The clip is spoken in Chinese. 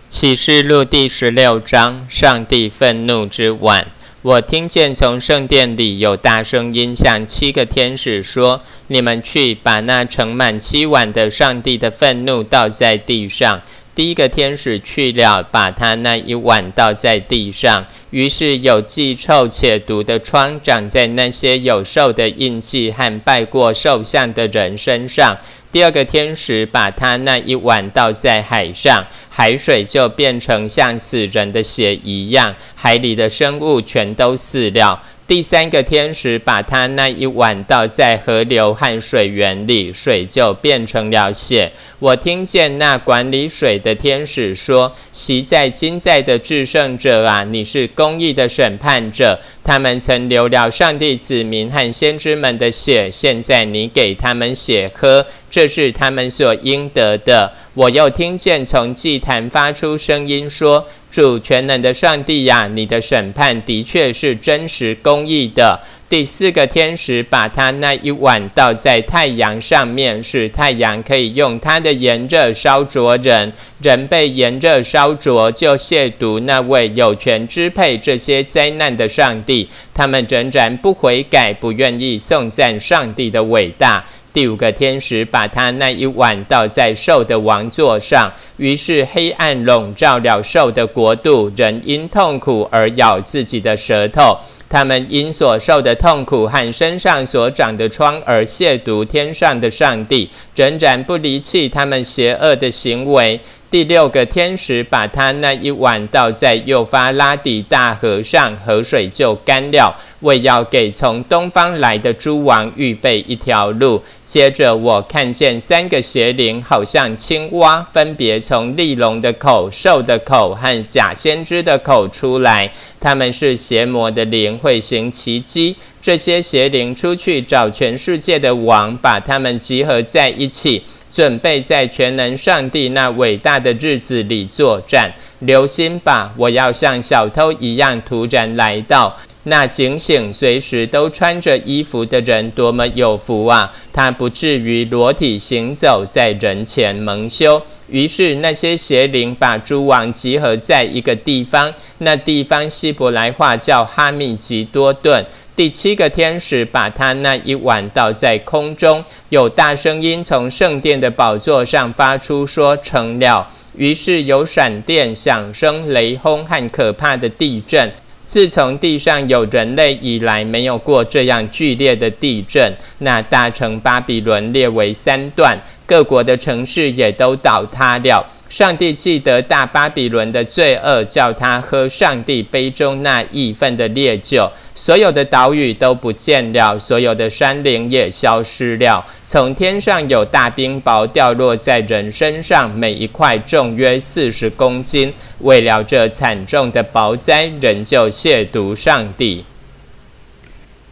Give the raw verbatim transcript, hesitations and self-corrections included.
启示录第十六章，上帝愤怒之碗。我听见从圣殿里有大声音向七个天使说：你们去，把那盛满七碗的上帝的愤怒倒在地上。第一个天使去了，把他那一碗倒在地上，于是有既臭且毒的疮长在那些有兽的印记和拜过兽像的人身上。第二个天使把他那一碗倒在海上，海水就变成像死人的血一样，海里的生物全都死了。第三个天使把他那一碗倒在河流和水源里，水就变成了血。我听见那管理水的天使说：昔在今在的至圣者啊，你是公义的审判者，他们曾流了上帝子民和先知们的血，现在你给他们血喝，这是他们所应得的。我又听见从祭坛发出声音说：主全能的上帝呀，你的审判的确是真实公义的。第四个天使把他那一碗倒在太阳上面，使太阳可以用它的炎热烧灼人，人被炎热烧灼，就亵渎那位有权支配这些灾难的上帝。他们仍然不悔改，不愿意颂赞上帝的伟大。第五个天使把他那一碗倒在兽的王座上，于是黑暗笼罩了兽的国度，人因痛苦而咬自己的舌头。他们因所受的痛苦和身上所长的疮而亵渎天上的上帝，仍然不离弃他们邪恶的行为。第六个天使把他那一碗倒在幼发拉底大河上，河水就干了，为要给从东方来的诸王预备一条路。接着我看见三个邪灵，好像青蛙，分别从利龙的口、兽的口和假先知的口出来。他们是邪魔的灵，会行奇迹。这些邪灵出去找全世界的王，把他们集合在一起，准备在全能上帝那伟大的日子里作战。留心吧，我要像小偷一样突然来到。那警醒随时都穿着衣服的人多么有福啊！他不至于裸体行走，在人前蒙羞。于是那些邪灵把诸王集合在一个地方，那地方希伯来话叫哈密吉多顿。第七个天使把他那一碗倒在空中，有大声音从圣殿的宝座上发出，说：成了。于是有闪电、响声、雷轰和可怕的地震。自从地上有人类以来，没有过这样剧烈的地震。那大城巴比伦列为三段，各国的城市也都倒塌了。上帝记得大巴比伦的罪恶，叫他喝上帝杯中那义愤的烈酒。所有的岛屿都不见了，所有的山岭也消失了。从天上有大冰雹掉落在人身上，每一块重约四十公斤。为了这惨重的雹灾，人就亵渎上帝。